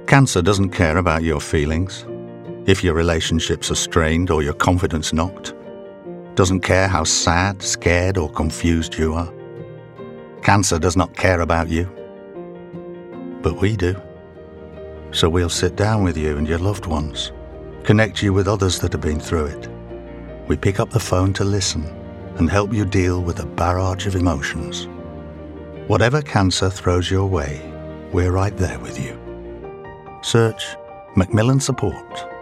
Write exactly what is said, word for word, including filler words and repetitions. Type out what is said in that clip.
Cancer doesn't care about your feelings, if your relationships are strained or your confidence knocked. Doesn't care how sad, scared or confused you are. Cancer does not care about you. But we do. So we'll sit down with you and your loved ones, connect you with others that have been through it. We pick up the phone to listen and help you deal with a barrage of emotions. Whatever cancer throws your way, we're right there with you. Search Macmillan Support.